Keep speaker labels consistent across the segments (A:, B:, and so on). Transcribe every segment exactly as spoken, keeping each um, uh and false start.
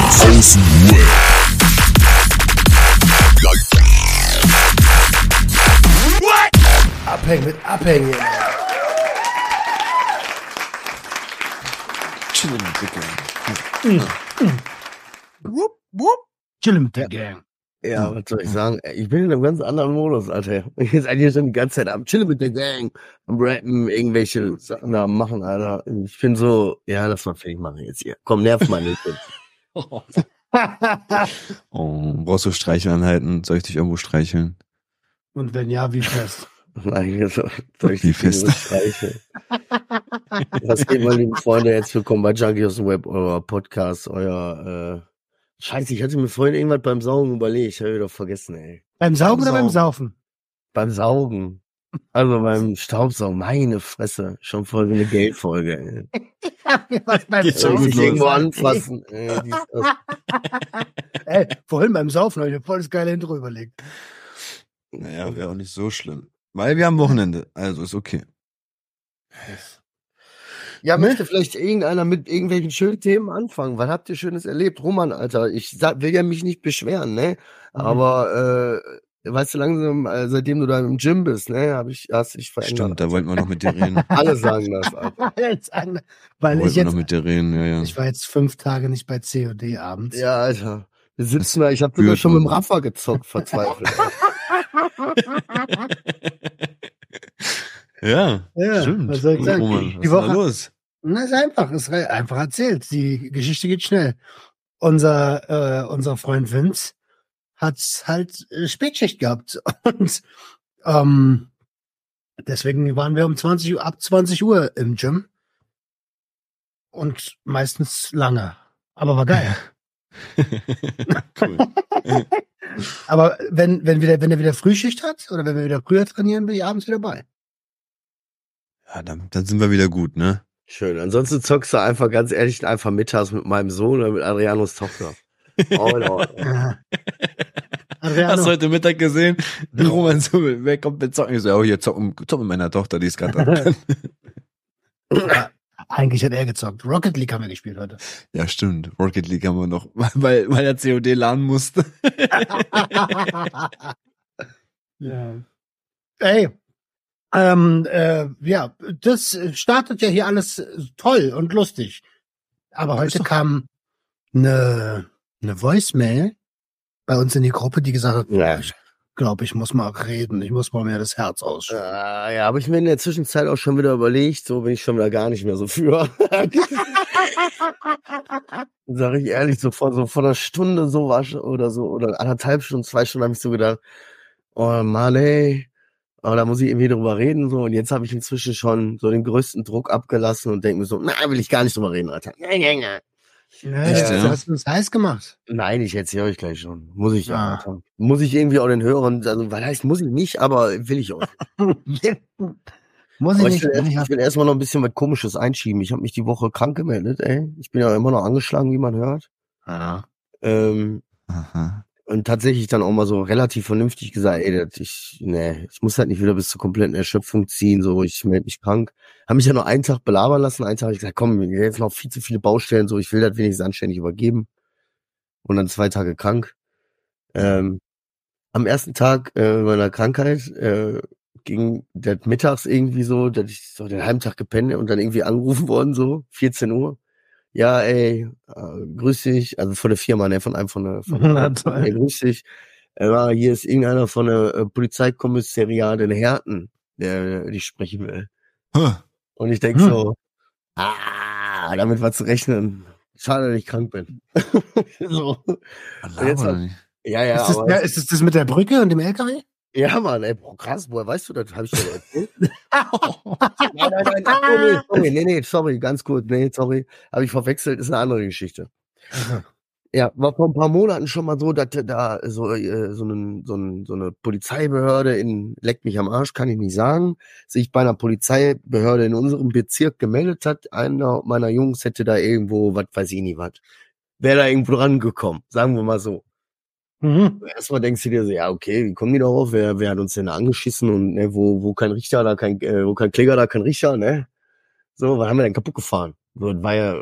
A: Außen
B: Abhängen mit Abhängen.
C: Chillen mit der Gang.
B: Wupp, wupp. Chillen mit der Gang.
D: Ja, was soll ich sagen? Ich bin in einem ganz anderen Modus, Alter. Ich bin eigentlich schon die ganze Zeit am Chillen mit der Gang, am Rappen, irgendwelche Sachen da am machen, Alter. Ich bin so, ja, lass mal fertig machen jetzt hier. Komm, nerv mal nicht.
C: Oh, brauchst du Streicheleinheiten? Soll ich dich irgendwo streicheln?
B: Und wenn ja, wie fest?
D: Nein, so, soll ich
C: Wie
D: dich
C: fest?
D: nur streicheln? Was geht, meine lieben Freunde? Herzlich willkommen bei Junkie aus dem Web, euer Podcast, euer, äh, Scheiße, ich hatte mir vorhin irgendwas beim Saugen überlegt. Ich habe wieder vergessen, ey.
B: Beim Saugen oder beim
D: Saugen.
B: Saufen?
D: Beim Saugen. Also beim Staubsaugen. Meine Fresse. Schon voll wie eine Geldfolge, ey.
B: Was beim
C: Geht's
D: Soll
C: schon
D: ich
C: gut
D: dich
C: los.
D: irgendwo anfassen? Ey, dies, das.
B: Ey, vorhin beim Saufen habe ich mir voll das geile Intro überlegt.
C: Naja, wäre auch nicht so schlimm. Weil wir haben Wochenende, also ist okay.
D: Ja,
B: Ne?
D: möchte vielleicht irgendeiner mit irgendwelchen schönen Themen anfangen? Was habt ihr Schönes erlebt? Roman, Alter, ich sag, will ja mich nicht beschweren, ne? Aber, äh, weißt du, langsam, äh, seitdem du da im Gym bist, ne, hab ich, hast dich verändert.
C: Stimmt, da wollten wir noch mit dir reden.
D: Alle sagen das, Alter.
B: Jetzt an,
C: Da
B: weil ich
C: wollten wir noch
B: jetzt,
C: mit dir reden, ja, ja.
B: ich war jetzt fünf Tage nicht bei C O D abends.
D: Ja, Alter. Wir sitzen da, ich hab sogar
C: spürt
D: schon mit dem
C: man.
D: Rafa gezockt, verzweifelt.
C: Ja,
B: Ja,
C: stimmt.
B: was soll ich sagen?
C: Roman,
B: Die
C: was ist denn da
B: Woche-
C: los?
B: Na, ist einfach, ist re- einfach erzählt. Die Geschichte geht schnell. Unser, äh, unser Freund Vince hat halt äh, Spätschicht gehabt und ähm, deswegen waren wir um zwanzig Uhr, ab zwanzig Uhr im Gym und meistens lange. Aber war geil.
C: Cool.
B: Aber wenn, wenn, wieder, wenn er wieder Frühschicht hat oder wenn wir wieder früher trainieren, bin ich abends wieder bei.
C: Ja, dann, dann sind wir wieder gut, ne?
D: Schön. Ansonsten zockst du einfach, ganz ehrlich, einfach mittags mit meinem Sohn oder mit Adrianos Tochter. Oh, in Ordnung.
B: Ja.
C: Hast du
B: Adriano,
C: heute Mittag gesehen? Roman so, wer kommt mit zocken? Ich so, oh, hier, zock, zock mit meiner Tochter, die ist gerade da.
B: eigentlich hat er gezockt. Rocket League haben wir gespielt heute.
C: Ja, stimmt. Rocket League haben wir noch, weil, weil er C O D laden musste.
B: Ja. Ey, ähm, äh, ja, das startet ja hier alles toll und lustig. Aber
C: Ist
B: heute
C: doch-
B: kam eine, eine Voicemail bei uns in die Gruppe, die gesagt hat,
D: Ja.
B: ich glaube, ich muss mal reden, ich muss mal mir das Herz ausschütten.
D: Äh, ja, habe ich mir in der Zwischenzeit auch schon wieder überlegt, so bin ich schon wieder gar nicht mehr so für. Sag ich ehrlich, so vor, so vor einer Stunde so war schon- oder so, oder anderthalb Stunden, zwei Stunden habe ich so gedacht, oh Mann, ey, aber da muss ich irgendwie drüber reden, so, und jetzt habe ich inzwischen schon so den größten Druck abgelassen und denke mir so, na, will ich gar nicht drüber reden, Alter. Nein, nein, nein.
B: Ja,
C: Echt,
B: ja,
C: ja?
B: du hast uns heiß gemacht.
D: Nein, ich erzähle euch gleich schon. Muss ich ja.
B: Ah.
D: Alter. Muss ich irgendwie auch den Hörern, also, was heißt, muss ich nicht, aber will ich auch.
B: Muss ich
D: Aber ich
B: nicht.
D: will,
B: will ich
D: erst, ich will erstmal noch ein bisschen was Komisches einschieben. Ich habe mich die Woche krank gemeldet, ey. Ich bin ja immer noch angeschlagen, wie man hört.
B: ja.
D: Ähm,
C: Aha.
D: und tatsächlich dann auch mal so relativ vernünftig gesagt, ey, das, ich, nee, ich muss halt nicht wieder bis zur kompletten Erschöpfung ziehen, so, ich melde mich krank. Habe mich ja noch einen Tag belabern lassen, einen Tag habe ich gesagt, komm, jetzt noch viel zu viele Baustellen, so, ich will das wenigstens anständig übergeben. Und dann zwei Tage krank. Ähm, am ersten Tag äh, meiner Krankheit äh, ging das mittags irgendwie so, dass ich so den halben Tag gepennt und dann irgendwie angerufen worden, so, vierzehn Uhr. Ja, ey, äh, grüß dich, also von der Firma, ne, von einem von der, von
B: Na,
D: der
B: toll.
D: ey, grüß dich. Äh, ja, hier ist irgendeiner von der äh, Polizeikommissariat in Herten, der äh, dich sprechen will.
C: Huh.
D: Und ich denk
B: Hm.
D: so, ah, damit war zu rechnen. Schade, dass ich krank bin. so.
C: Laber
D: jetzt
C: oder
D: hab-
C: nicht?
D: Ja, ja,
B: ist, das,
D: aber,
B: ja, ist das das mit der Brücke und dem L K W?
D: ja, Mann, ey, boah, krass, woher weißt du das? Hab ich dir doch erzählt? Nein, nein, nein, oh, nee, sorry, nee, nee, sorry, ganz gut, nee, sorry, habe ich verwechselt, ist eine andere Geschichte. Ja, war vor ein paar Monaten schon mal so, dass da so, äh, so, ein, so, ein, so eine Polizeibehörde in, leckt mich am Arsch, kann ich nicht sagen, sich bei einer Polizeibehörde in unserem Bezirk gemeldet hat, einer meiner Jungs hätte da irgendwo, was weiß ich nicht was, wäre da irgendwo dran gekommen, sagen wir mal so.
B: Mhm.
D: Erstmal denkst du dir so, ja, okay, wie kommen die darauf? Wer, wer hat uns denn da angeschissen? Und ne, wo, wo kein Richter, da kein, äh, wo kein Kläger, da kein Richter, ne? So, was haben wir denn kaputt gefahren? So, das war ja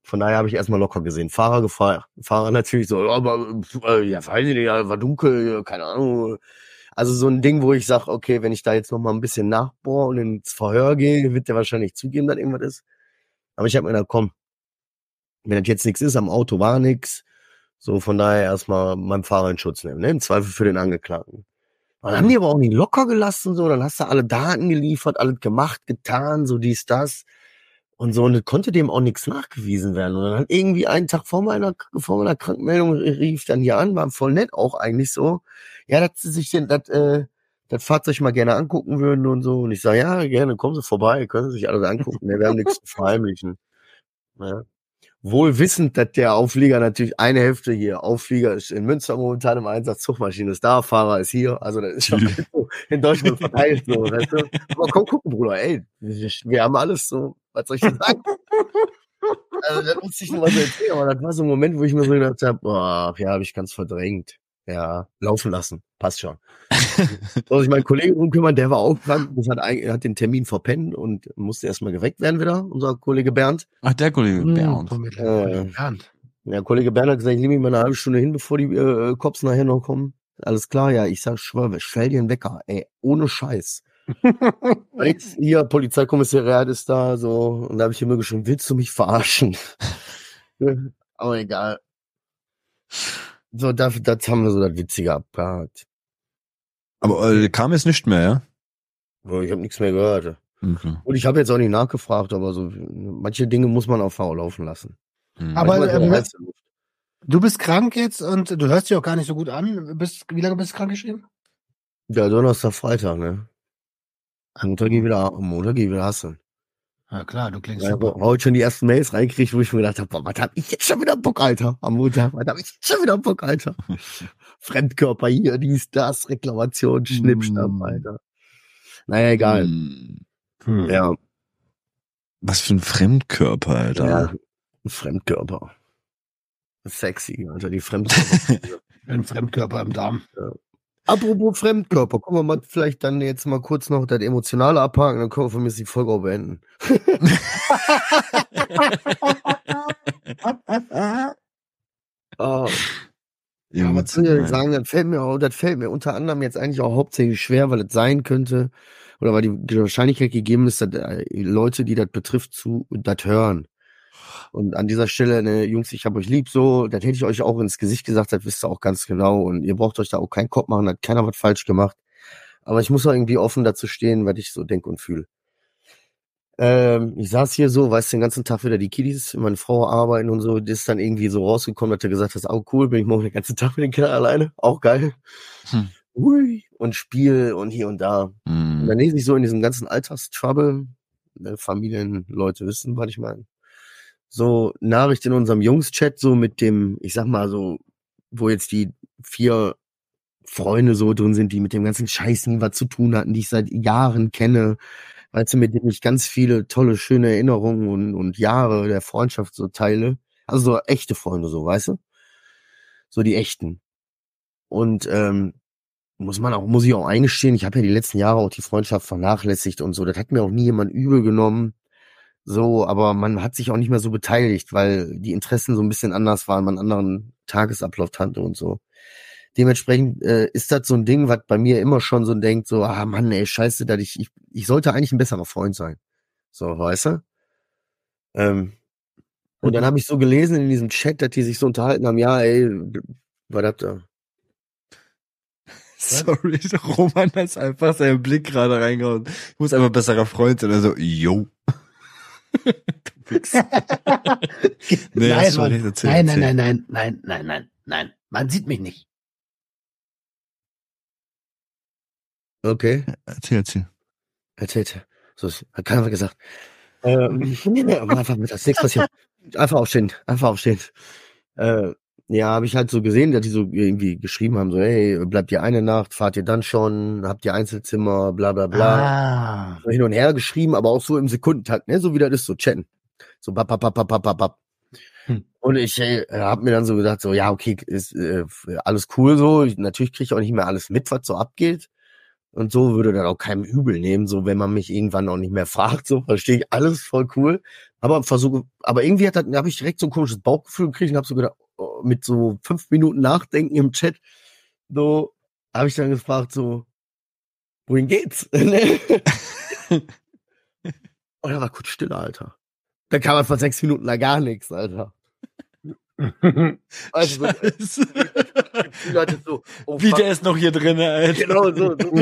D: Von daher habe ich erstmal locker gesehen. Fahrer gefahren. Fahrer natürlich so, aber äh, ja, weiß ich nicht, ja, war dunkel, keine Ahnung. Also so ein Ding, wo ich sage, okay, wenn ich da jetzt noch mal ein bisschen nachbohre und ins Verhör gehe, wird der wahrscheinlich zugeben, dass irgendwas ist. Aber ich habe mir gedacht, komm, wenn das jetzt nichts ist, am Auto war nichts. So, von daher erstmal meinem Fahrer in Schutz nehmen, ne? Im Zweifel für den Angeklagten. Und dann haben die aber auch nicht locker gelassen, so, dann hast du alle Daten geliefert, alles gemacht, getan, so dies, das. Und so, und es konnte dem auch nichts nachgewiesen werden. Und dann hat irgendwie einen Tag vor meiner, vor meiner Krankmeldung rief dann hier an, war voll nett auch eigentlich so. Ja, dass sie sich denn, das, äh, das Fahrzeug mal gerne angucken würden und so. Und ich sage, ja, gerne, kommen Sie vorbei, können Sie sich alles angucken. Wir haben nichts zu verheimlichen. Ja. Wohl wissend, dass der Auflieger natürlich eine Hälfte hier, Auflieger ist in Münster momentan im Einsatz, Zugmaschine ist da, Fahrer ist hier, also das ist schon so in Deutschland verteilt, so, weißt du? Aber komm gucken, Bruder, ey, wir haben alles so, was soll ich dir sagen? Also das muss ich nur mal so erzählen, aber das war so ein Moment, wo ich mir so gedacht habe, boah, ja, habe ich ganz verdrängt. Ja, laufen lassen, passt schon. Soll sich mein Kollege drum kümmern, der war auch krank, das hat, eigentlich- hat den Termin verpennt und musste erstmal geweckt werden wieder, unser Kollege Bernd.
C: Ach, der Kollege
B: Hm,
C: Bernd.
B: komm mit,
D: Äh,
B: Kollege Bernd.
D: Der Kollege Bernd hat gesagt, ich nehme ihn mal eine halbe Stunde hin, bevor die äh, Cops nachher noch kommen. Alles klar, ja, ich sag, schwör, stell dir einen Wecker, ey, ohne Scheiß. Und jetzt hier, Polizeikommissariat ist da, so, und da habe ich immer geschrieben, willst du mich verarschen? Aber egal. So, das, das haben wir so das Witzige abgehakt.
C: Aber äh, kam jetzt nicht mehr, ja?
D: So, ich habe nichts mehr gehört.
C: Okay.
D: Und ich habe jetzt auch nicht nachgefragt, aber so manche Dinge muss man auf faul laufen lassen.
C: Hm.
B: Aber
D: Manchmal
B: ähm,
D: so heißt es.
B: du bist krank jetzt und du hörst dich auch gar nicht so gut an. Bist, wie lange bist du krank geschrieben?
D: Ja, Donnerstag, Freitag, ne? Montag geh ich wieder, Montag geh ich wieder hasseln.
B: Ja klar, du klingst
D: Ja,
B: super.
D: heute schon die ersten Mails reinkriegt, wo ich mir gedacht habe, boah, was hab ich jetzt schon wieder Bock, Alter? Am Montag, was hab ich jetzt schon wieder Bock, Alter? Fremdkörper hier, dies, das, Reklamation, Schnippschnapp,
C: Mm.
D: Alter. Naja, egal.
C: Hm.
B: Hm.
D: Ja,
C: Was für ein Fremdkörper, Alter.
D: ja, ein Fremdkörper. Sexy, Alter, die Fremdkörper.
B: Ein Fremdkörper im Darm.
D: Apropos Fremdkörper, kommen wir mal vielleicht dann jetzt mal kurz noch das Emotionale abhaken, dann können wir von mir die Folge auch beenden. Oh. Ja, was soll ich sagen, das fällt mir auch, das fällt mir unter anderem jetzt eigentlich auch hauptsächlich schwer, weil es sein könnte, oder weil die Wahrscheinlichkeit gegeben ist, dass äh, Leute, die das betrifft, zu das hören. Und an dieser Stelle, ne, Jungs, ich hab euch lieb, so, das hätte ich euch auch ins Gesicht gesagt, das wisst ihr auch ganz genau. Und ihr braucht euch da auch keinen Kopf machen, hat keiner was falsch gemacht. Aber ich muss auch irgendwie offen dazu stehen, was ich so denke und fühle. Ähm, ich saß hier so, weißt du, den ganzen Tag wieder die Kiddies, meine Frau arbeiten und so, das ist dann irgendwie so rausgekommen, dass er gesagt hat, oh cool, bin ich morgen den ganzen Tag mit den Kindern alleine, auch geil.
C: Hm.
D: Ui, und Spiel und hier und da.
C: Hm.
D: Und dann lese ich so in diesem ganzen Alltagstrouble, ne, Familienleute wissen, was ich meine. So Nachricht in unserem Jungs-Chat, so mit dem, ich sag mal so, wo jetzt die vier Freunde so drin sind, die mit dem ganzen Scheiß nie was zu tun hatten, die ich seit Jahren kenne, weißt du, mit denen ich ganz viele tolle, schöne Erinnerungen und, und Jahre der Freundschaft so teile. Also so echte Freunde, so, weißt du? So die echten. Und ähm, muss man auch, muss ich auch eingestehen, ich habe ja die letzten Jahre auch die Freundschaft vernachlässigt und so. Das hat mir auch nie jemand übel genommen. So, aber man hat sich auch nicht mehr so beteiligt, weil die Interessen so ein bisschen anders waren, man einen anderen Tagesablauf hatte und so. Dementsprechend äh, ist das so ein Ding, was bei mir immer schon so denkt, so, ah Mann, ey, scheiße, dass ich, ich, ich sollte eigentlich ein besserer Freund sein. So, weißt du? Ähm, und dann habe ich so gelesen in diesem Chat, dass die sich so unterhalten haben, ja, ey, was habt ihr?
C: Sorry, Roman hat einfach seinen Blick gerade reingehauen. Ich muss einfach besserer Freund sein. Also, yo. Du Wichser. Nee,
B: nein,
C: hast du
B: Mann.
C: recht, erzähl,
B: nein,
C: erzähl.
B: nein, nein, nein, nein, nein, nein. Man sieht mich nicht.
D: Okay,
C: Erzähl, erzähl.
D: erzählt. So, hat keiner was gesagt. Ähm, aber einfach mit das nichts passiert. Einfach aufstehen, einfach aufstehen. Äh, ja, habe ich halt so gesehen, dass die so irgendwie geschrieben haben, so, hey, bleibt ihr eine Nacht, fahrt ihr dann schon, habt ihr Einzelzimmer, bla bla bla.
B: Ah.
D: So hin und her geschrieben, aber auch so im Sekundentakt, ne, so wie das ist, so chatten. So bap, bap, bap, bap, bap, bap.
B: Hm.
D: Und ich äh, hab mir dann so gedacht, so, ja, okay, ist äh, alles cool so. Ich, natürlich kriege ich auch nicht mehr alles mit, was so abgeht. Und so würde dann auch keinem übel nehmen, so wenn man mich irgendwann auch nicht mehr fragt, so verstehe ich alles voll cool. Aber versuche, aber irgendwie hat habe ich direkt so ein komisches Bauchgefühl gekriegt und habe so gedacht, oh, mit so fünf Minuten Nachdenken im Chat, so habe ich dann gefragt, so, wohin geht's? Und da war kurz Stille, Alter. Da kam man vor sechs Minuten da gar nichts, Alter. Also so, Leute so, oh,
C: wie, der ist noch hier drin, Alter.
D: Genau, so. so.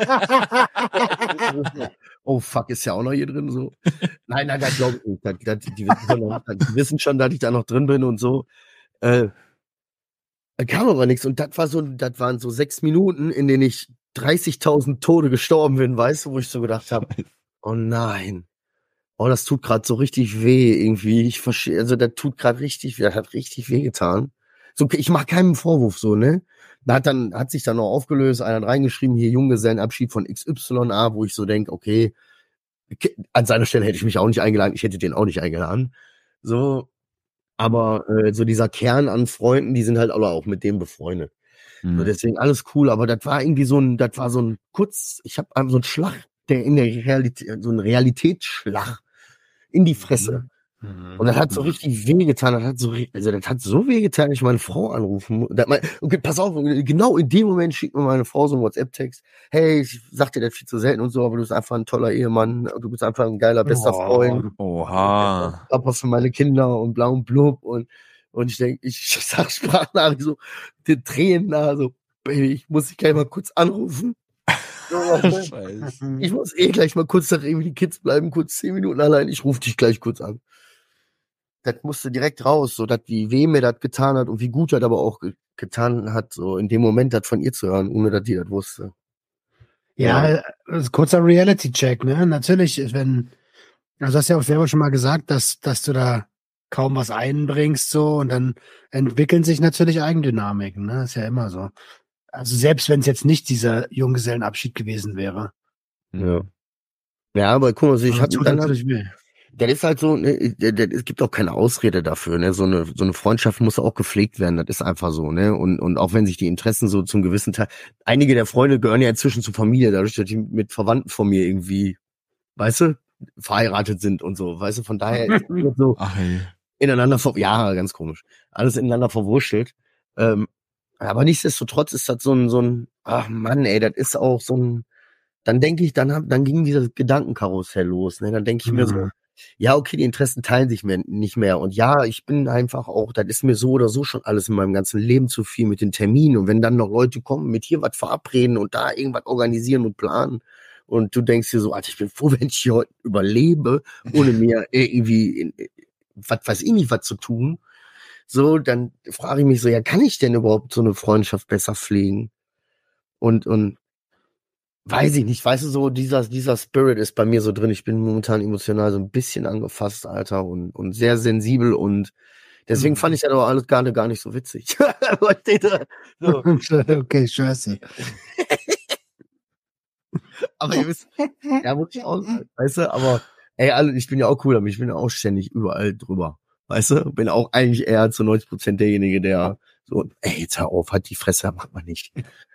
D: Oh, fuck, ist ja auch noch hier drin, so. Nein, nein, das glaube ich nicht. Das, das, die, wissen schon, die wissen schon, dass ich da noch drin bin und so. Äh, da kam aber nichts. Und das war so, das waren so sechs Minuten, in denen ich dreißigtausend Tode gestorben bin, weißt du, wo ich so gedacht habe, oh nein. Oh, das tut gerade so richtig weh irgendwie. Ich verstehe, also das tut gerade richtig weh, das hat richtig weh getan. So, ich mache keinen Vorwurf so, ne? Da hat dann hat sich dann noch aufgelöst, einer hat reingeschrieben, hier Junggesellenabschied von X Y A, wo ich so denke, okay, an seiner Stelle hätte ich mich auch nicht eingeladen, ich hätte den auch nicht eingeladen. So, aber äh, so dieser Kern an Freunden, die sind halt alle auch mit dem befreundet. Mhm. So, deswegen alles cool, aber das war irgendwie so ein, das war so ein kurz, ich habe so einen Schlag, der in der Realität, so ein Realitätsschlag in die Fresse. Mhm. Und das hat so richtig wehgetan. Das hat so, also das hat so wehgetan, ich meine Frau anrufen. Mein, okay, pass auf, genau in dem Moment schickt mir meine Frau so einen WhatsApp-Text. Hey, ich sag dir das viel zu selten und so, aber du bist einfach ein toller Ehemann. Du bist einfach ein geiler, bester oh, Freund.
C: Oha.
D: Papa für meine Kinder und blau und blub. Und, und ich denke, ich sag Sprachnachricht so, den Tränen nah, so, Baby, ich muss dich gleich mal kurz anrufen.
C: Scheiße.
D: Ich muss eh gleich mal kurz nach irgendwie die Kids bleiben, kurz zehn Minuten allein. Ich rufe dich gleich kurz an. Das musste direkt raus, so dass wie weh mir das getan hat und wie gut das aber auch ge- getan hat, so in dem Moment das von ihr zu hören, ohne dass die das wusste.
B: Ja, ja. Das ist kurzer Reality-Check, ne? Natürlich, wenn, also hast ja auch selber schon mal gesagt, dass, dass du da kaum was einbringst, so, und dann entwickeln sich natürlich Eigendynamiken, ne? Ist ja immer so. Also selbst wenn es jetzt nicht dieser Junggesellenabschied gewesen wäre.
D: Ja. Ja, aber guck mal, also ich hatte
B: tut
D: dann
B: natürlich weh.
D: Das ist halt so, ne, es gibt auch keine Ausrede dafür, ne, so eine, so eine Freundschaft muss auch gepflegt werden, das ist einfach so, ne, und, und auch wenn sich die Interessen so zum gewissen Teil, einige der Freunde gehören ja inzwischen zur Familie, dadurch, dass die mit Verwandten von mir irgendwie, weißt du, verheiratet sind und so, weißt du, von daher ist das so
C: Ach, hey.
D: ineinander, ver ja, ganz komisch, alles ineinander verwurschtelt, ähm, aber nichtsdestotrotz ist das so ein, so ein, ach Mann, ey, das ist auch so ein, dann denke ich, dann hab, dann ging dieses Gedankenkarussell los, ne, dann denke ich mir so, ja, okay, die Interessen teilen sich mir nicht mehr. Und ja, ich bin einfach auch, das ist mir so oder so schon alles in meinem ganzen Leben zu viel mit den Terminen. Und wenn dann noch Leute kommen, mit hier was verabreden und da irgendwas organisieren und planen. Und du denkst dir so, Alter, ich bin froh, wenn ich hier heute überlebe, ohne mir irgendwie, was weiß ich nicht, was zu tun. So, dann frage ich mich so, ja, kann ich denn überhaupt so eine Freundschaft besser pflegen? Und, und, weiß ich nicht, weißt du, so dieser, dieser Spirit ist bei mir so drin. Ich bin momentan emotional so ein bisschen angefasst, Alter, und, und sehr sensibel und deswegen fand ich das aber alles gar nicht, gar nicht so witzig. so.
B: Okay, scheiße.
D: Aber ihr wisst, ja, muss ich auch sagen, weißt du, aber ey, alle, ich bin ja auch cool, aber ich bin ja auch ständig überall drüber, weißt du, bin auch eigentlich eher zu neunzig Prozent derjenige, der so, ey, jetzt hör auf, halt die Fresse, macht man nicht.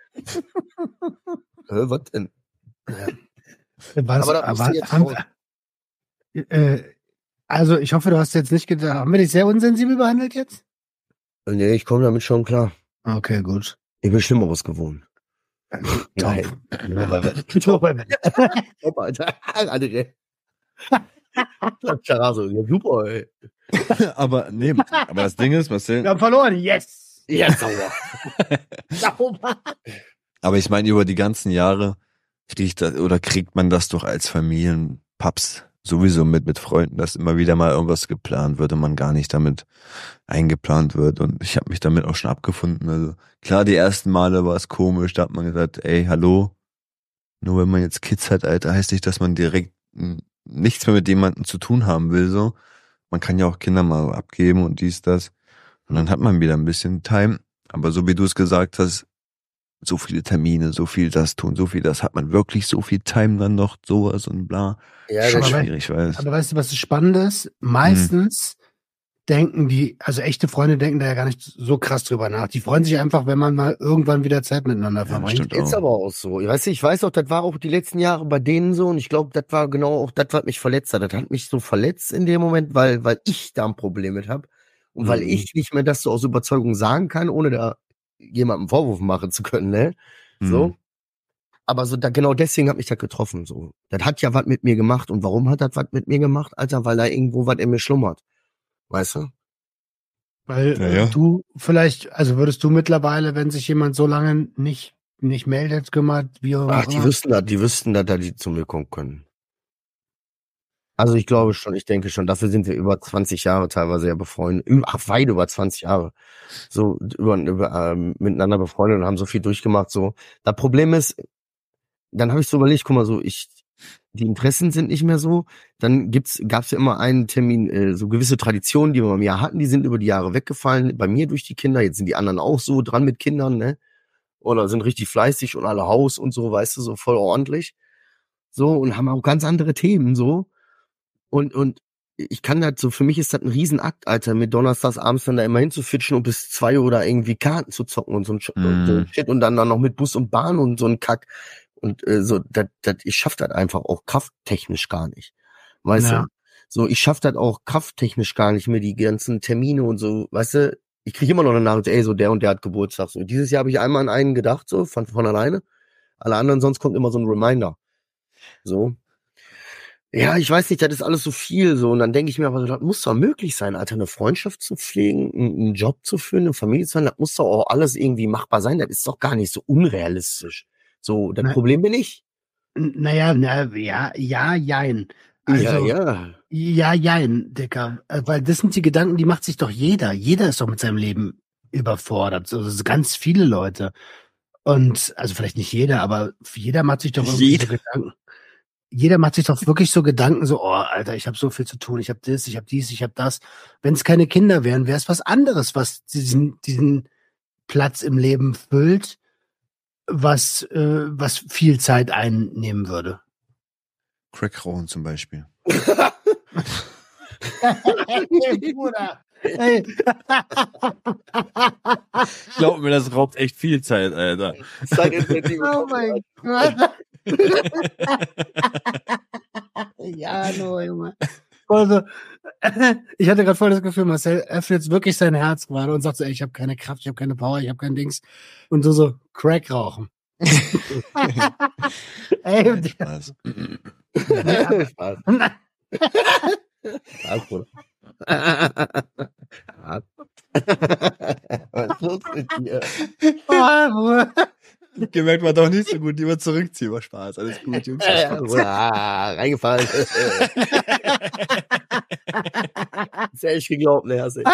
D: Hä, was denn? Ja.
B: Was, aber da aber, jetzt haben, äh, also ich hoffe, du hast jetzt nicht gedacht, haben wir dich sehr unsensibel behandelt jetzt?
D: Nee, ich komme damit schon klar.
B: Okay, gut.
D: Ich bin Schlimmeres gewohnt. Nein. Top, Alter. Alter. Charazo, ja super, ey.
C: aber, nee, aber das Ding ist, Marcel.
B: Wir haben verloren, yes!
D: Ja, sauber.
B: Sauber.
C: Aber ich meine, über die ganzen Jahre kriegt das, oder kriegt man das doch als Familienpaps sowieso mit, mit Freunden, dass immer wieder mal irgendwas geplant wird und man gar nicht damit eingeplant wird. Und ich habe mich damit auch schon abgefunden. Also klar, die ersten Male war es komisch, da hat man gesagt, ey, hallo, nur wenn man jetzt Kids hat, Alter, heißt nicht, dass man direkt nichts mehr mit jemandem zu tun haben will, so. Man kann ja auch Kinder mal abgeben und dies, das. Und dann hat man wieder ein bisschen Time. Aber so wie du es gesagt hast, so viele Termine, so viel das tun, so viel das, hat man wirklich so viel Time dann noch, sowas und bla.
D: Ja,
C: schon
B: das
C: schwierig, weiß.
B: Aber weißt du, was das Spannende ist? Meistens, hm. denken die, also echte Freunde denken da ja gar nicht so krass drüber nach. Die freuen sich einfach, wenn man mal irgendwann wieder Zeit miteinander
C: Ja,
B: verbringt.
C: stimmt
D: Ist
C: auch.
D: aber auch so. Ich weiß, ich weiß auch, das war auch die letzten Jahre bei denen so und ich glaube, das war genau auch das, was mich verletzt hat. Das hat mich so verletzt in dem Moment, weil, weil ich da ein Problem mit habe und weil
B: Mhm.
D: ich nicht mehr das so aus Überzeugung sagen kann, ohne da jemandem Vorwurf machen zu können, ne? So.
C: Mhm.
D: Aber so da, genau deswegen hat mich das getroffen, so. Das hat ja was mit mir gemacht und warum hat das was mit mir gemacht? Alter, weil da irgendwo was in mir schlummert. Weißt du?
B: Weil
C: Ja,
B: äh,
C: ja.
B: du vielleicht, also würdest du mittlerweile, wenn sich jemand so lange nicht, nicht meldet, kümmert, wie auch
D: Ach, die
B: immer.
D: wüssten da, die wüssten da, da die zu mir kommen können. Also ich glaube schon, ich denke schon, dafür sind wir über zwanzig Jahre teilweise ja befreundet, Über- ach, weit über zwanzig Jahre, so über, über ähm, miteinander befreundet und haben so viel durchgemacht, so. Das Problem ist, dann habe ich so überlegt, guck mal, so ich, die Interessen sind nicht mehr so, dann gibt's, gab's ja immer einen Termin, äh, so gewisse Traditionen, die wir im Jahr hatten, die sind über die Jahre weggefallen, bei mir durch die Kinder, jetzt sind die anderen auch so dran mit Kindern, ne, oder sind richtig fleißig und alle Haus und so, weißt du, so voll ordentlich, so, und haben auch ganz andere Themen, so. Und, und ich kann das so, für mich ist das ein Riesenakt, Alter, mit donnerstags abends dann da immer hinzufitschen und bis zwei Uhr da irgendwie Karten zu zocken und so ein, Sch-
C: Mhm.
D: so ein Shit und dann, dann noch mit Bus und Bahn und so ein Kack. Und äh, so, das, das, ich schaff das einfach auch krafttechnisch gar nicht. Weißt
B: Ja.
D: du? So, ich schaff das auch krafttechnisch gar nicht mehr, die ganzen Termine und so, weißt du? Ich kriege immer noch eine Nachricht, ey, so der und der hat Geburtstag. So, dieses Jahr habe ich einmal an einen gedacht, so, von, von alleine. Alle anderen, sonst kommt immer so ein Reminder. So. Ja, ich weiß nicht, das ist alles so viel so. Und dann denke ich mir, aber das muss doch möglich sein, Alter, eine Freundschaft zu pflegen, einen einen Job zu führen, eine Familie zu sein, das muss doch auch alles irgendwie machbar sein. Das ist doch gar nicht so unrealistisch. So, das
B: Na-
D: Problem bin ich.
B: N- Naja, na, ja, ja, jein.
D: Ja,
B: Also,
D: ja.
B: ja, jein, Dicker. Äh, Weil das sind die Gedanken, die macht sich doch jeder. Jeder ist doch mit seinem Leben überfordert. Also, das sind ganz viele Leute. Und, also vielleicht nicht jeder, aber jeder macht sich doch irgendwie so
D: Jeder.
B: Gedanken. Jeder macht sich doch wirklich so Gedanken, so, oh, Alter, ich habe so viel zu tun, ich habe das, ich habe dies, ich habe das. Wenn es keine Kinder wären, wäre es was anderes, was diesen, diesen Platz im Leben füllt, was, äh, was viel Zeit einnehmen würde.
C: Crack rauchen zum Beispiel.
B: Hey, Bruder. Hey.
C: Glaub mir, das raubt echt viel Zeit, Alter.
B: Oh mein Gott. Ja, no, Junge. Also, ich hatte gerade voll das Gefühl, Marcel öffnet jetzt wirklich sein Herz gerade und sagt so, ey, ich habe keine Kraft, ich habe keine Power, ich habe kein Dings. Und du so, Crack rauchen. Ey,
C: Spaß.
D: Spaß. Spaß, Bruder. Was ist los mit dir?
C: Gemerkt war doch nicht so gut, lieber zurückziehen, war Spaß. Alles gut, Jungs.
D: Ja, Bruder, reingefallen. Ist ja echt geglaubt, ne? Hast du echt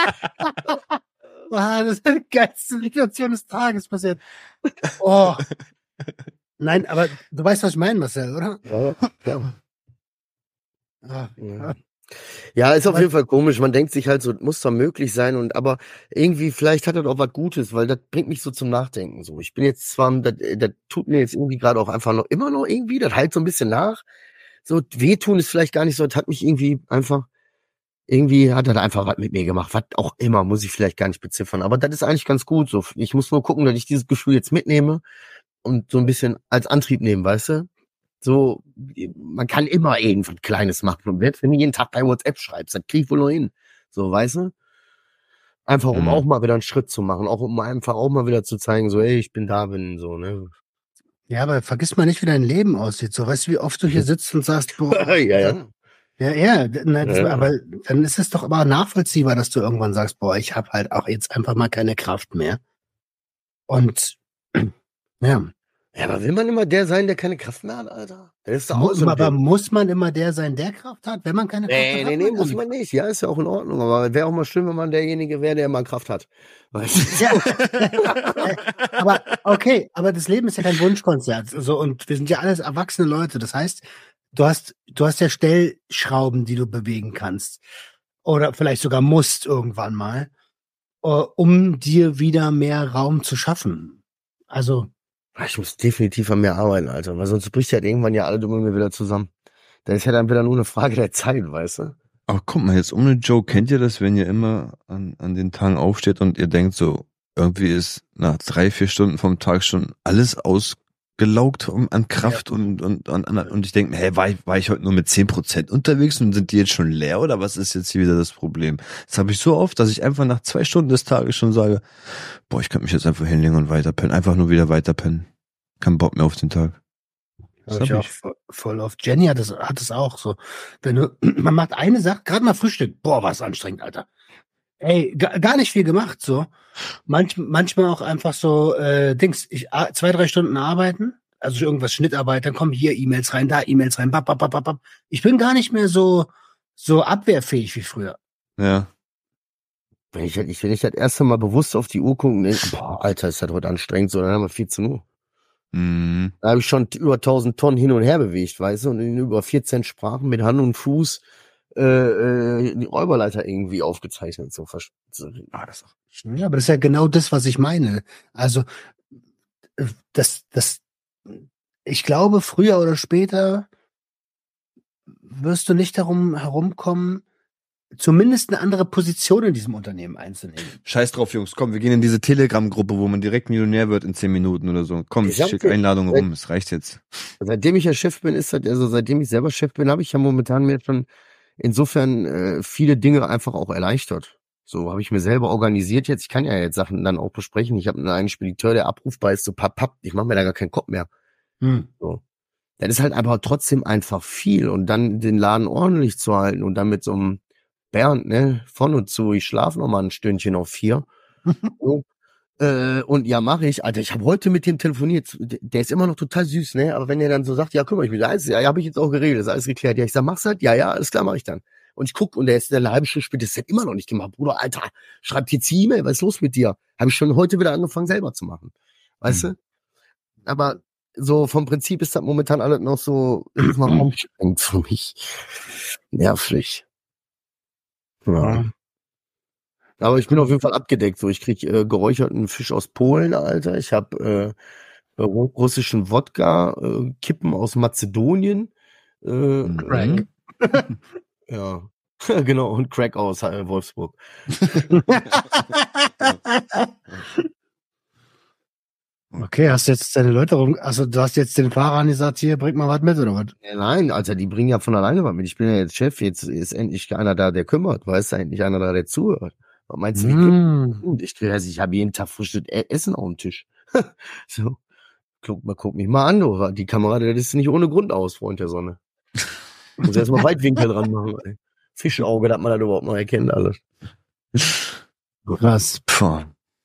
B: Boah, das ist die geilste Situation des Tages passiert. Oh. Nein, aber du weißt, was ich meine, Marcel, oder?
D: Ja, ja.
B: Ah,
D: Ja. Ja, ist auf jeden Fall komisch. Man denkt sich halt so, muss doch möglich sein und aber irgendwie, vielleicht hat das auch was Gutes, weil das bringt mich so zum Nachdenken. So, ich bin jetzt zwar, das, das tut mir jetzt irgendwie gerade auch einfach noch immer noch irgendwie, das halt so ein bisschen nach. So, wehtun ist vielleicht gar nicht so, das hat mich irgendwie einfach, irgendwie hat das einfach was mit mir gemacht. Was auch immer, muss ich vielleicht gar nicht beziffern. Aber das ist eigentlich ganz gut. So, ich muss nur gucken, dass ich dieses Gefühl jetzt mitnehme und so ein bisschen als Antrieb nehmen, weißt du? So, man kann immer irgendwas Kleines machen. Und wenn du jeden Tag bei WhatsApp schreibst, dann krieg ich wohl noch hin. So, weißt du? Einfach, um
C: Mhm.
D: auch mal wieder einen Schritt zu machen. Auch um einfach auch mal wieder zu zeigen, so, ey, ich bin da, bin so, ne?
B: ja, aber vergiss mal nicht, wie dein Leben aussieht. So, weißt du, wie oft du hier sitzt und sagst, boah,
D: ja, ja.
B: ja, ja, na, das,
D: Ja.
B: aber dann ist es doch aber nachvollziehbar, dass du irgendwann sagst, boah, ich habe halt auch jetzt einfach mal keine Kraft mehr. Und ja,
D: Ja, aber will man immer der sein, der keine Kraft mehr hat, Alter? Das ist doch auch
B: muss,
D: so ein
B: aber
D: Ding.
B: muss man immer der sein, der Kraft hat, wenn man keine Kraft
D: Nee,
B: hat?
D: nee,
B: hat
D: nee,
B: man
D: muss
B: gar
D: man nicht. Ja, ist ja auch in Ordnung. Aber wäre auch mal schön, wenn man derjenige wäre, der mal Kraft hat. Weißt du?
B: Ja. Aber okay, aber das Leben ist ja kein Wunschkonzert. So, und wir sind ja alles erwachsene Leute. Das heißt, du hast, du hast ja Stellschrauben, die du bewegen kannst. Oder vielleicht sogar musst irgendwann mal, äh, um dir wieder mehr Raum zu schaffen. Also,
D: Ich muss definitiv an mir arbeiten, Alter. Weil sonst bricht halt irgendwann ja alle Dumme mir wieder zusammen. Dann ist ja dann wieder nur eine Frage der Zeit, weißt du?
C: Aber guck mal, jetzt ohne Joke, kennt ihr das, wenn ihr immer an, an den Tagen aufsteht und ihr denkt so, irgendwie ist nach drei, vier Stunden vom Tag schon alles ausgelaugt um, an Kraft ja. und, und, und, und ich denke mir, hey, war ich, war ich heute nur mit zehn Prozent unterwegs und sind die jetzt schon leer oder was ist jetzt hier wieder das Problem? Das habe ich so oft, dass ich einfach nach zwei Stunden des Tages schon sage, boah, ich könnte mich jetzt einfach hinlegen und weiterpennen, einfach nur wieder weiterpennen. Kein Bock mehr auf den Tag.
B: Das hab ich auch voll, voll oft. Jenny hat das, hat das auch so. Wenn du, man macht eine Sache, gerade mal Frühstück, boah, was anstrengend, Alter. Ey, gar, gar nicht viel gemacht, so. Manch, manchmal auch einfach so, äh, Dings, ich, zwei, drei Stunden arbeiten, also irgendwas Schnittarbeit, dann kommen hier E-Mails rein, da E-Mails rein, bap, bap, bap, bap, bap. Ich bin gar nicht mehr so, so abwehrfähig wie früher.
C: Ja.
D: Wenn ich, ich, wenn ich das erste Mal bewusst auf die Uhr gucke und denke, boah, Alter, ist das heute anstrengend, so, dann haben wir vierzehn Uhr.
C: Mhm.
D: Da habe ich schon über tausend Tonnen hin und her bewegt, weißt du, und in über vierzehn Sprachen mit Hand und Fuß äh, äh, die Räuberleiter irgendwie aufgezeichnet. So.
B: Ah, das auch, ja, aber das ist ja genau das, was ich meine. Also, das, das, ich glaube, früher oder später wirst du nicht darum herumkommen, zumindest eine andere Position in diesem Unternehmen einzunehmen.
C: Scheiß drauf, Jungs. Komm, wir gehen in diese Telegram-Gruppe, wo man direkt Millionär wird in zehn Minuten oder so. Komm, ich schick Einladungen rum. Es reicht jetzt.
D: Seitdem ich ja Chef bin, ist das, also seitdem ich selber Chef bin, habe ich ja momentan mir schon insofern äh, viele Dinge einfach auch erleichtert. So habe ich mir selber organisiert jetzt. Ich kann ja jetzt Sachen dann auch besprechen. Ich habe einen Spediteur, der abrufbar ist, so papp, papp. Ich mache mir da gar keinen Kopf mehr.
B: Hm.
D: So. Das ist halt aber trotzdem einfach viel. Und dann den Laden ordentlich zu halten und dann mit so einem Bernd, ne, von und zu, ich schlafe noch mal ein Stündchen auf vier. so. äh, und ja, mache ich. Alter, ich habe heute mit dem telefoniert. Der ist immer noch total süß, ne? Aber wenn er dann so sagt, ja, kümmere ich mich, alles, ja, habe ich jetzt auch geregelt, ist alles geklärt. Ja, ich sag, mach's halt, ja, ja, alles klar, mache ich dann. Und ich guck und der ist eine halbe Stunde später, das hat immer noch nicht gemacht. Bruder, Alter, schreibt jetzt die E-Mail, was ist los mit dir? Habe ich schon heute wieder angefangen, selber zu machen. Weißt hm. du? Aber so vom Prinzip ist das momentan alles noch so anstrengend für mich. Nervig. Ja. Aber ich bin auf jeden Fall abgedeckt. So, ich krieg äh, geräucherten Fisch aus Polen, Alter. Ich habe äh, russischen Wodka, äh, Kippen aus Mazedonien. Äh,
B: Crack.
D: Äh, ja, genau. Und Crack aus äh, Wolfsburg.
B: Okay, hast du jetzt deine Leute rum, also du hast jetzt den Fahrern gesagt, hier, bring mal was mit, oder was?
D: Ja, nein, Alter, die bringen ja von alleine was mit. Ich bin ja jetzt Chef, jetzt ist endlich einer da, der kümmert, weißt du, endlich einer da, der zuhört. Was meinst du, wie
B: Mm.
D: gut? Ich, also ich habe jeden Tag frisches Essen auf dem Tisch. so, guck mal, guck mich mal an, du. Die Kamera, das ist nicht ohne Grund aus, Freund der Sonne. Muss erstmal Weitwinkel dran machen, ey. Fischauge, dass man das überhaupt noch erkennt, alles.
B: Krass.
C: Puh.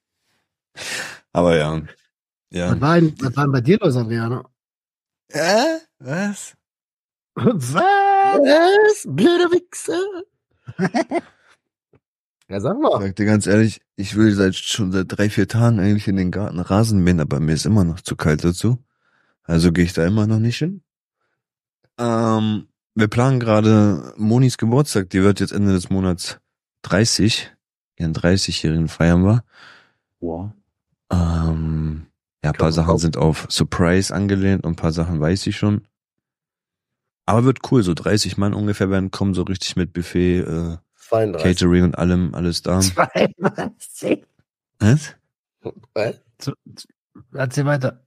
C: Aber ja. Ja.
B: Was war, denn, was war denn bei dir los, Adriano?
C: Äh? Was?
B: Was?
D: Was? Blöde Wichser. Ja, sag
C: Ich
D: mal.
C: sag dir ganz ehrlich, ich will seit schon seit drei, vier Tagen eigentlich in den Garten Rasen mähen, aber mir ist immer noch zu kalt dazu. Also gehe ich da immer noch nicht hin. Ähm, wir planen gerade Monis Geburtstag, die wird jetzt Ende des Monats dreißig. Ihren dreißigjährigen feiern wir.
D: Wow.
C: Ähm, ja, ein paar Sachen sind auf Surprise angelehnt und ein paar Sachen weiß ich schon. Aber wird cool, so dreißig Mann ungefähr werden kommen, so richtig mit Buffet, äh,
D: zweiunddreißig.
C: Catering und allem, alles da.
B: zweiunddreißig.
C: Was?
D: Was?
B: Erzähl weiter.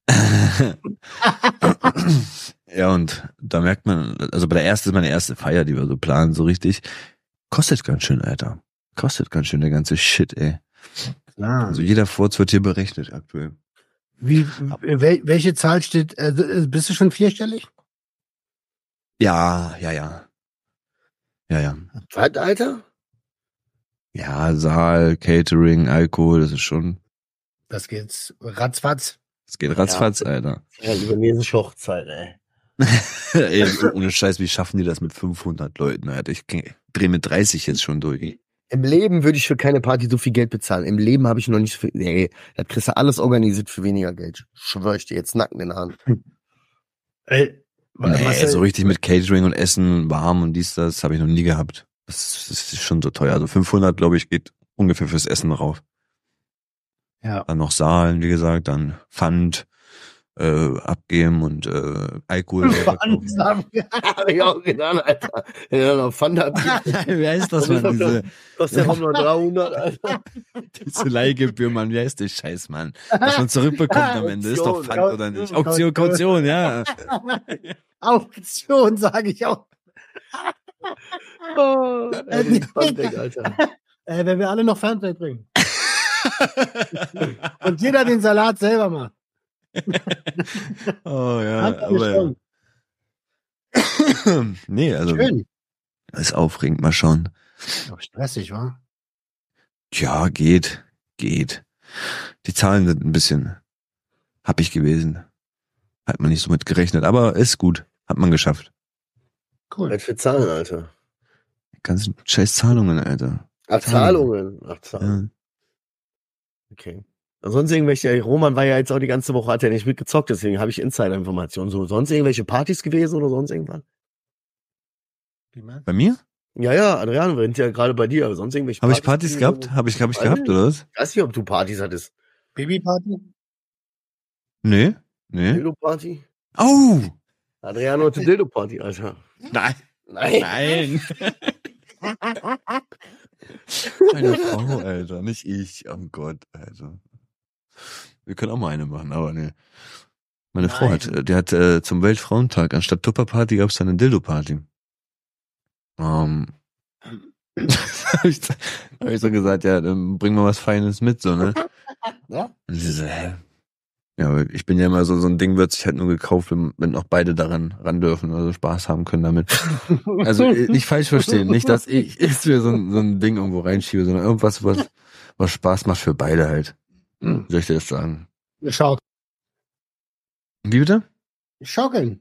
C: Ja, und da merkt man, also bei der ersten ist meine erste Feier, die wir so planen, so richtig. Kostet ganz schön, Alter. Kostet ganz schön der ganze Shit, ey.
B: Klar.
C: Also jeder Furz wird hier berechnet aktuell.
B: Wie, wel, welche Zahl steht, äh, bist du schon vierstellig?
C: Ja, ja, ja. Ja, ja.
D: Was, Alter?
C: Ja, Saal, Catering, Alkohol, das ist schon,
B: Das geht's ratzfatz.
C: das geht ratzfatz,
D: Ja.
C: Alter.
D: Ja, libanesische Hochzeit, ey.
C: Ey, ohne Scheiß, wie schaffen die das mit fünfhundert Leuten, Alter? Ich drehe mit dreißig jetzt schon durch.
D: Im Leben würde ich für keine Party so viel Geld bezahlen. Im Leben habe ich noch nicht so viel. Nee, das kriegst du alles organisiert für weniger Geld. Schwör ich dir jetzt Nacken in der Hand.
B: Ey,
C: Nee,
B: was,
C: so richtig mit Catering und Essen, warm und dies, das habe ich noch nie gehabt. Das, das ist schon so teuer. Also fünfhundert, glaube ich, geht ungefähr fürs Essen rauf.
B: ja.
C: Dann noch Saalen, wie gesagt, dann Pfand, äh, abgeben und äh, Alkohol selber kaufen.
D: Hab ich auch getan, Alter. Ja, noch Pfand abgeben.
C: Wie heißt das, Mann? Diese,
D: Kostet ja auch nur dreihundert, Alter.
C: diese Leihgebühr, Mann. Wie heißt der Scheiß, Mann? Was man zurückbekommt am Ende. Ist doch Pfand oder nicht? Auktion, Kaution, ja.
B: Auktion, sage ich auch.
D: Oh, ey, Pfanddeck, Alter.
B: Äh, wenn wir alle noch Pfandgeld bringen. Und jeder den Salat selber macht.
C: Oh ja,
B: Hand
C: aber ja. Nee, also
B: Schön.
C: ist aufregend, mal schauen.
B: Doch stressig, wa?
C: Ja, geht, geht. Die Zahlen sind ein bisschen happig gewesen. Hat man nicht so mit gerechnet, aber ist gut. Hat man geschafft.
B: Cool.
D: Was für Zahlen, Alter?
C: Die ganzen scheiß Zahlungen, Alter.
D: Ach, Zahlungen. Ach, Zahlungen.
C: Ja.
D: Okay. Sonst irgendwelche, Roman war ja jetzt auch die ganze Woche, hat er nicht mitgezockt, deswegen habe ich Insider-Informationen. So, sonst irgendwelche Partys gewesen oder sonst irgendwann?
B: Wie meinst du?
C: Bei mir?
D: Ja, ja, Adrian, wir sind ja gerade bei dir, aber sonst irgendwelche
C: Habe ich
D: Partys
C: Partys gehabt? Habe ich, hab ich gehabt, oder was?
D: Ich weiß nicht, ob du Partys hattest.
B: Babyparty?
C: Nee, nee.
D: Dildo-Party?
C: Oh!
D: Adriano hatte Dildo-Party, Alter.
C: Nein.
D: Nein.
C: Nein. Meine Frau, Alter, nicht ich. Oh Gott, Alter. Wir können auch mal eine machen, aber nee. Meine
B: Nein.
C: Frau hat, äh, die hat äh, zum Weltfrauentag anstatt Tupperparty gab es dann eine Dildo-Party. Ähm, hab ich, hab ich so gesagt, ja, dann bring mal was Feines mit, so, ne?
B: Ja?
C: Und sie so, hä? Ja, aber ich bin ja immer so, so ein Ding wird sich halt nur gekauft, wenn, wenn auch beide daran ran dürfen, also Spaß haben können damit. Also nicht falsch verstehen, nicht, dass ich ist mir so ein, so ein Ding irgendwo reinschiebe, sondern irgendwas, was, was Spaß macht für beide halt. Wie soll ich dir das sagen?
B: Schaukeln.
C: Wie bitte?
B: Schaukeln.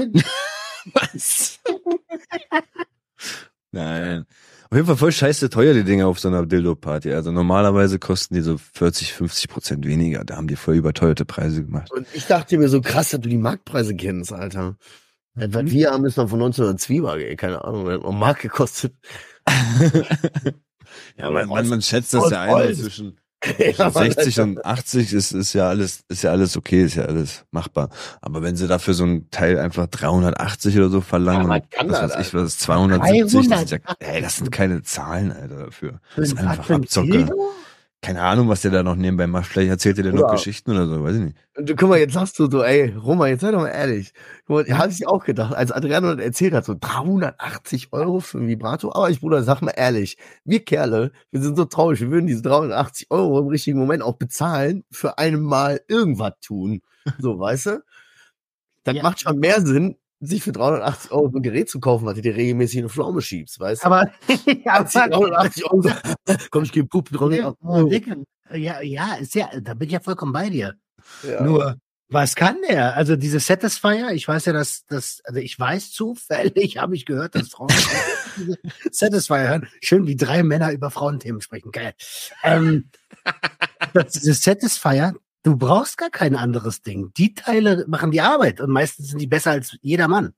C: Was? Nein. Auf jeden Fall voll scheiße teuer, die Dinger auf so einer Dildo-Party. Also normalerweise kosten die so vierzig, fünfzig Prozent weniger. Da haben die voll überteuerte Preise gemacht.
D: Und ich dachte mir so krass, dass du die Marktpreise kennst, Alter.
B: Mhm.
D: Was wir haben, ist noch von neunzehnhundert Zwieback, ey, keine Ahnung, das hat noch Mark gekostet.
C: Ja, man, man, man schätzt das ja ein, so zwischen
D: Ja,
C: sechzig
D: Alter.
C: und achtzig ist, ist ja alles, ist ja alles okay, ist ja alles machbar. Aber wenn sie dafür so ein Teil einfach dreihundertachtzig oder so verlangen,
D: Ja, man kann
C: was
D: das,
C: weiß ich, was ist zweihundertsiebzig, das, ist ja,
B: dreihundertachtzig.
C: ey, das sind keine Zahlen, Alter, dafür.
B: Für
C: Das
B: ein-
C: ist einfach
B: für ein
C: Abzocke.
B: Dildo?
C: Keine Ahnung, was der da noch nebenbei macht. Vielleicht erzählt er dir noch
D: Ja.
C: Geschichten oder so, weiß ich nicht.
D: Und du, guck mal, jetzt sagst du so, ey, Roma, jetzt sei doch mal ehrlich. Guck mal, hab ich auch gedacht, als Adriano das erzählt hat, so dreihundertachtzig Euro für ein Vibrato. Aber ich, Bruder, sag mal ehrlich, wir Kerle, wir sind so traurig, wir würden diese dreihundertachtzig Euro im richtigen Moment auch bezahlen, für einem Mal irgendwas tun. So, weißt du? Das
B: Ja.
D: macht schon mehr Sinn, sich für dreihundertachtzig Euro ein Gerät zu kaufen, was du dir regelmäßig in eine Pflaume schiebst, weißt du?
B: Aber,
D: Als die dreihundertachtzig Euro so, komm, ich geh Pup
B: ja,
D: dran.
B: Dicker, ja, ja, ist ja, da bin ich ja vollkommen bei dir.
D: Ja.
B: Nur, was kann der? Also diese Satisfier, ich weiß ja, dass das, also ich weiß zufällig, habe ich gehört, dass Frauen diese Satisfier hören. Schön, wie drei Männer über Frauenthemen sprechen. Geil. Ähm, das, diese Satisfier, du brauchst gar kein anderes Ding. Die Teile machen die Arbeit und meistens sind die besser als jeder Mann.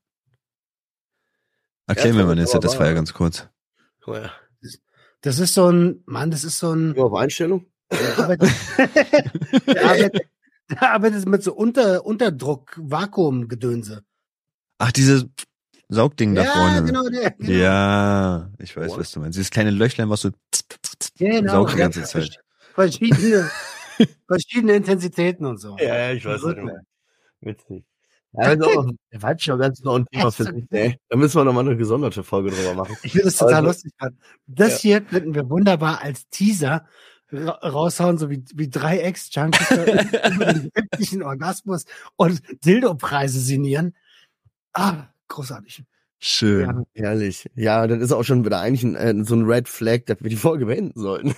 C: Erklär
D: Ja,
C: mir mal den
D: das ist aber
C: Satisfier
D: wahr.
C: ganz kurz.
D: Guck mal,
B: Das ist so ein, Mann, das ist so ein,
D: Nur auf Einstellung?
B: der arbeitet, der arbeitet, der arbeitet mit so Unter, Unterdruck, Vakuum-Gedönse.
C: Ach, dieses Saugding da
B: Ja,
C: vorne.
B: genau, der. Genau.
C: Ja, ich weiß,
D: What?
C: was du meinst. Dieses kleine Löchlein, was so
B: Genau.
C: saugt die
B: Ja,
C: ganze Zeit.
B: Verschiedene, verschiedene Intensitäten und so.
D: Ja, ich weiß
B: Rhythmen.
D: nicht. Witzig. Ja, also,
B: Der war schon
D: ganz noch ein Thema für sich, ne? Da müssen wir nochmal eine gesonderte Folge drüber machen.
B: Ich finde das total
D: Also-
B: lustig. Mann. Das
D: Ja.
B: hier könnten wir wunderbar als Teaser ra raushauen, so wie, wie drei Ex-Junkies über den sämtlichen Orgasmus und Dildo-Preise sinnieren. Ah, großartig.
C: Schön.
B: Ja.
D: Herrlich. Ja, das ist auch schon wieder eigentlich ein, äh, so ein Red Flag, dass wir die Folge beenden sollten.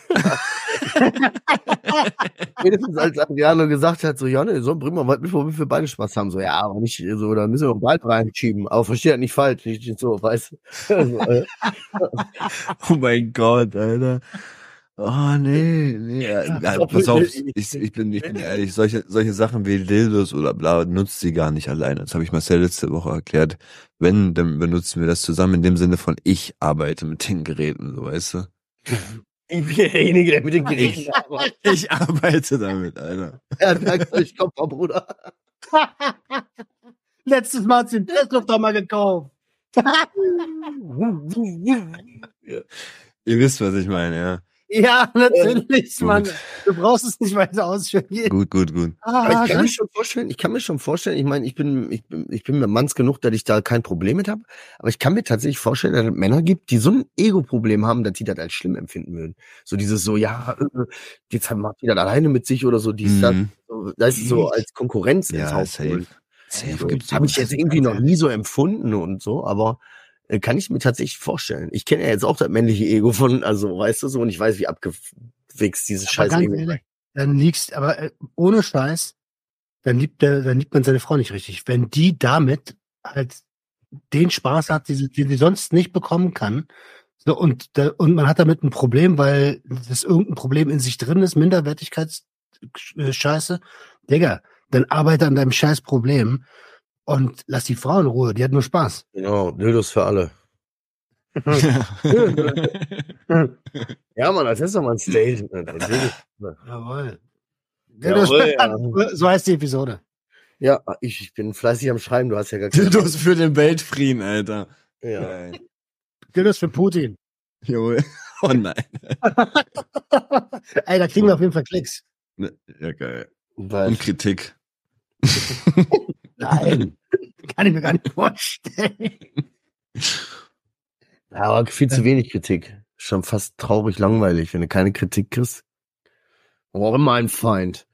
D: Spätestens als Adriano gesagt hat, so, ja, ne, so, bring mal was mit, womit wir beide Spaß haben. So, ja, aber nicht so, da müssen wir noch bald reinschieben. Aber versteht nicht falsch, nicht, nicht so, weißt du. Also, äh,
C: Oh mein Gott, Alter. Oh, nee, nee. Ja, ja, pass auf, ich, ich, bin, ich bin ehrlich, solche, solche Sachen wie Dildos oder bla nutzt sie gar nicht alleine. Das habe ich Marcel letzte Woche erklärt. Wenn, dann benutzen wir das zusammen in dem Sinne von ich arbeite mit den Geräten, so weißt du.
D: ich bin derjenige, der mit den Geräten arbeitet.
C: Ich arbeite damit, Alter.
D: Ja, danke euch, Kopf, Bruder.
B: Letztes Mal hast du den Tesla mal gekauft.
C: Ihr wisst, was ich meine, ja.
B: Ja, natürlich,
C: Gut.
B: Mann. Du brauchst es nicht weiter ausführen.
C: Gut, gut, gut.
B: Ah,
D: Aber ich kann
B: dann-
D: mir schon vorstellen, ich kann mir schon vorstellen, ich meine, ich bin, ich bin, ich bin mir manns genug, dass ich da kein Problem mit habe, aber ich kann mir tatsächlich vorstellen, dass es Männer gibt, die so ein Ego-Problem haben, dass die das als schlimm empfinden würden. So dieses so, ja, äh, jetzt macht die das alleine mit sich oder so, dies, das,
C: Mhm.
D: so, das ist so als Konkurrenz ins
C: Ja,
D: Haus
C: safe.
D: holen.
C: Safe
D: So,
C: gibt's
D: habe ich
C: sowas.
D: jetzt irgendwie noch nie so empfunden und so, aber äh, kann ich mir tatsächlich vorstellen. Ich kenne ja jetzt auch das männliche Ego von, also weißt du so, und ich weiß, wie abgewichst dieses
B: Aber
D: scheiß
B: ganz
D: Ego.
B: ehrlich, dann liegst, aber äh, ohne Scheiß, dann liebt der, dann liebt man seine Frau nicht richtig. Wenn die damit halt den Spaß hat, den sie, den sie sonst nicht bekommen kann, so, und, da, und man hat damit ein Problem, weil das irgendein Problem in sich drin ist, Minderwertigkeitsscheiße, Digga, dann arbeite an deinem scheiß Problem und lass die Frau in Ruhe, die hat nur Spaß.
D: Genau, Dildos für alle. Ja, Mann, das ist doch mal ein Statement.
B: Jawohl.
D: Jawohl, ja.
B: So heißt die Episode.
D: Ja, ich, ich bin fleißig am Schreiben, du hast ja gar keine
C: Dildos für den Weltfrieden, Alter.
D: Ja.
C: Geil.
B: Dildos für Putin.
C: Jawohl. Oh nein.
B: Ey, da kriegen wir auf jeden Fall Klicks.
C: Ne, ja, geil.
D: Weil,
C: Und Kritik.
B: Nein, kann ich mir gar nicht vorstellen.
D: ja, aber viel zu wenig Kritik. Schon fast traurig langweilig, wenn du keine Kritik kriegst. Oh, mein Feind.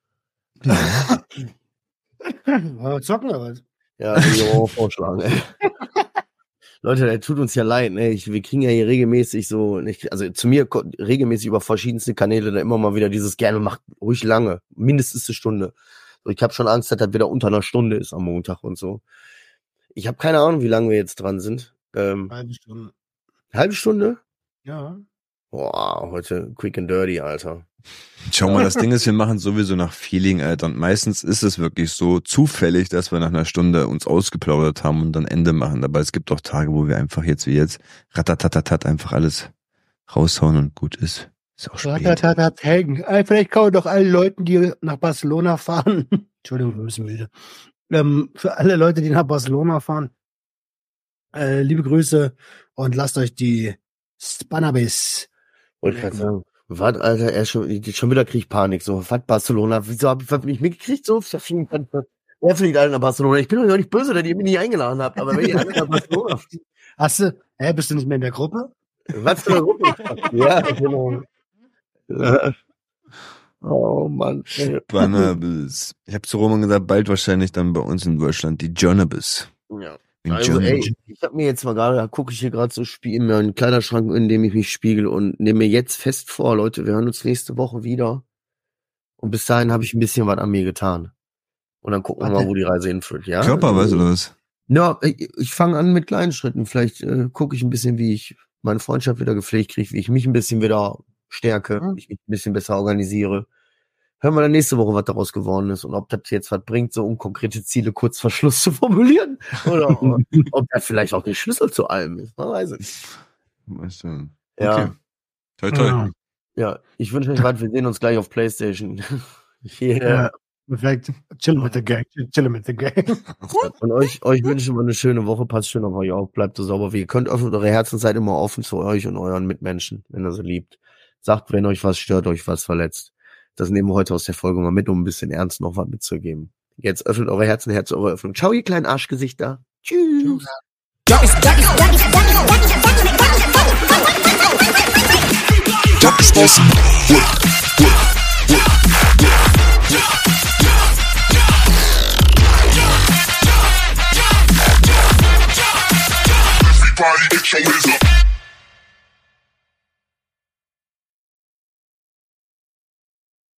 B: Wollen wir zocken oder was?
D: Ja, will ich auch vorschlagen, ey. Leute, der tut uns ja leid, ne? Ich, wir kriegen ja hier regelmäßig so, nicht, also zu mir ko- regelmäßig über verschiedenste Kanäle da immer mal wieder dieses gerne macht ruhig lange, mindestens eine Stunde. So, ich habe schon Angst, dass das wieder unter einer Stunde ist am Montag und so. Ich habe keine Ahnung, wie lange wir jetzt dran sind. Ähm,
B: Halbe Stunde.
D: halbe Stunde?
B: Ja.
D: Boah, heute quick and dirty, Alter.
C: Schau mal, das Ding ist, wir machen sowieso nach Feeling, Alter. Und meistens ist es wirklich so zufällig, dass wir nach einer Stunde uns ausgeplaudert haben und dann Ende machen. Aber es gibt auch Tage, wo wir einfach jetzt wie jetzt ratatatatat einfach alles raushauen und gut ist. Ist auch spät.
B: Ratatatat, Helgen. Ey, vielleicht kann man doch allen Leuten, die nach Barcelona fahren. Entschuldigung, wir müssen müde. Ähm, für alle Leute, die nach Barcelona fahren, äh, liebe Grüße und lasst euch die Spanabis.
D: Wollte ich gerade sagen. Was, Alter, er schon, schon wieder krieg ich Panik. So, was, Barcelona? Wieso hab ich was nicht mitgekriegt? So, wer fliegt alle nach Barcelona? Ich bin doch gar nicht böse, dass ihr mich nicht eingeladen habt, aber wenn ihr alle nach Barcelona fliegt,
B: Hast du, hä, bist du nicht mehr in der Gruppe?
D: was für eine Gruppe? Ja, genau. Oh Mann.
C: Barnabas. Ich habe zu Roman gesagt, bald wahrscheinlich dann bei uns in Deutschland die Journabis.
D: Ja.
C: In
D: Also,
C: Germany.
D: ey, ich habe mir jetzt mal gerade, da gucke ich hier gerade so Spiel in meinen Kleiderschrank, in dem ich mich spiegel und nehme mir jetzt fest vor, Leute, wir hören uns nächste Woche wieder. Und bis dahin habe ich ein bisschen was an mir getan. Und dann gucken wir
B: Warte.
D: mal, wo die Reise hinführt. Ja?
C: Körper, weißt du was?
D: Ja, ich, ich fange an mit kleinen Schritten. Vielleicht äh, gucke ich ein bisschen, wie ich meine Freundschaft wieder gepflegt kriege, wie ich mich ein bisschen wieder stärke,
B: Mhm.
D: wie ich mich ein bisschen besser organisiere. Hören wir dann nächste Woche, was daraus geworden ist und ob das jetzt was bringt, so um konkrete Ziele kurz vor Schluss zu formulieren. Oder ob, ob das vielleicht auch der Schlüssel zu allem ist. Man weiß es.
C: Weißt du.
D: Ja,
C: Okay. Toi, toi.
B: Ja.
D: ja. Ich wünsche euch was. Wir sehen uns gleich auf PlayStation. Yeah.
B: Ja. Perfekt. Chill mit der Gang. Chill mit der Gang.
D: Und euch, euch wünschen wir eine schöne Woche. Passt schön auf euch auf. Bleibt so sauber wie ihr könnt. Öffnet eure Herzen, seid immer offen zu euch und euren Mitmenschen, wenn ihr sie liebt. Sagt, wenn euch was stört, euch was verletzt. Das nehmen wir heute aus der Folge mal mit, um ein bisschen ernst noch was mitzugeben. Jetzt öffnet eure Herzen, Herz eure Öffnung. Ciao, ihr kleinen Arschgesichter. Tschüss.
A: Everybody get your hands up.